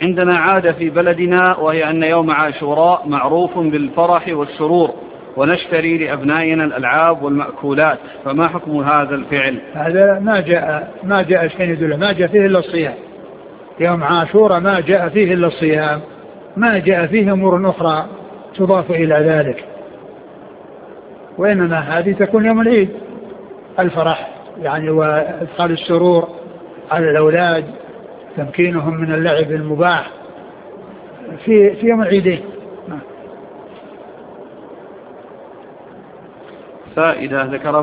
عندنا عادة في بلدنا، وهي أن يوم عاشوراء معروف بالفرح والسرور، ونشتري لأبنائنا الألعاب والمأكولات، فما حكم هذا الفعل؟ هذا ما جاء شيء يدل، ما جاء فيه إلا الصيام. يوم عاشوراء ما جاء فيه إلا الصيام، ما جاء فيه أمور أخرى تضاف إلى ذلك، وإنما هذه تكون يوم العيد، الفرح يعني وإدخال السرور على الأولاد، تمكينهم من اللعب المباح في يوم العيدين. فإذا ذكر